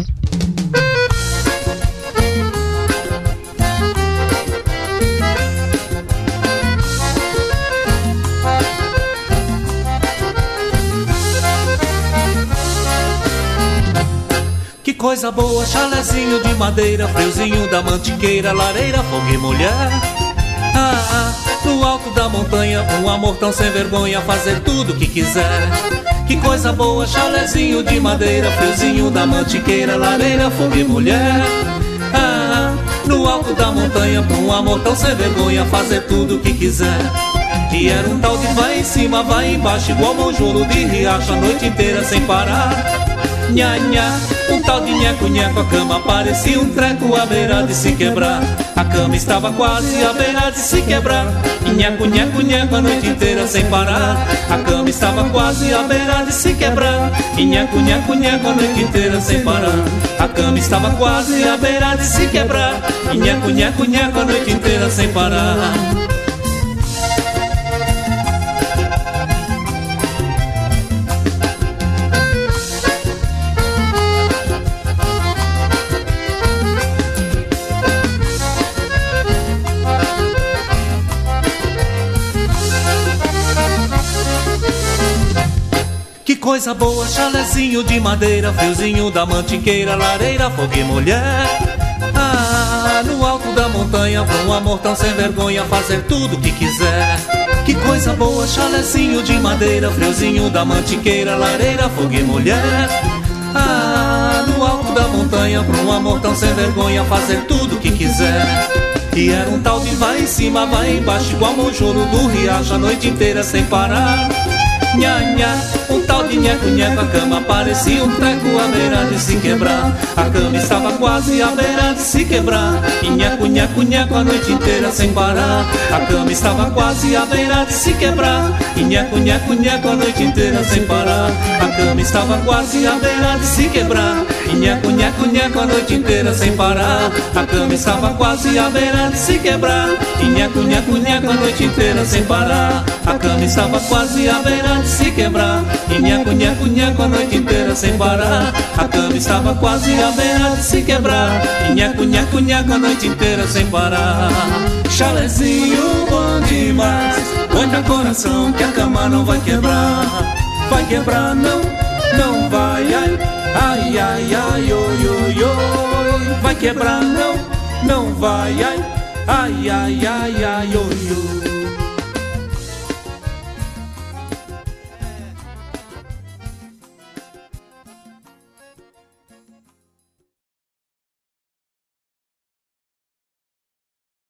Que coisa boa, chalezinho de madeira, friozinho da mantiqueira, lareira, fogo e mulher. No alto da montanha, um amor tão sem vergonha, fazer tudo o que quiser. Que coisa boa, chalezinho de madeira, friozinho da mantiqueira, lareira, fogo e mulher. No alto da montanha, um amor tão sem vergonha, fazer tudo o que quiser. E era um tal de vai em cima, vai embaixo, igual monjolo de riacho, a noite inteira sem parar. Nha, nha, um tal de nheco-nheco, a cama parecia um treco à beira de se quebrar. A cama estava quase à beira de se quebrar. E nheco-nheco-nheco a noite inteira sem parar. A cama estava quase à beira de se quebrar. E nheco-nheco-nheco a noite inteira sem parar. A cama estava quase à beira de se quebrar. E nheco-nheco-nheco a noite inteira sem parar. Que coisa boa, chalezinho de madeira, friozinho da mantiqueira, lareira, fogo e mulher. No alto da montanha, com um amor tão sem vergonha, fazer tudo o que quiser. Que coisa boa, chalezinho de madeira, friozinho da mantiqueira, lareira, fogo e mulher. No alto da montanha, com um amor tão sem vergonha, fazer tudo o que quiser. E era um tal de vai em cima, vai embaixo, igual monjolo do riacho, a noite inteira sem parar. Nha, nha, um tal de nheco-nheco, a cama parecia um treco à beira de se quebrar. A cama estava quase à beira de se quebrar. E nheco-nheco-nheco a noite inteira sem parar. A cama estava quase à beira de se quebrar. E nheco-nheco-nheco a noite inteira sem parar. A cama estava quase à beira de se quebrar. E nheco-nheco-nheco a noite inteira sem parar. A cama estava quase à beira de se quebrar. E nheco-nheco-nheco a noite inteira sem parar. A cama estava quase à beira de se quebrar. E nheco-nheco-nheco a noite inteira sem parar. A cama estava quase à beira de se quebrar. E nheco-nheco-nheco a noite inteira sem parar. Chalezinho bom demais, aguenta coração que a cama não vai quebrar. Vai quebrar não, não vai, ai, ai, ai, ai, oi, oi, oi. Vai quebrar não, não vai, ai, ai, ai, ai, ai, oi, oi.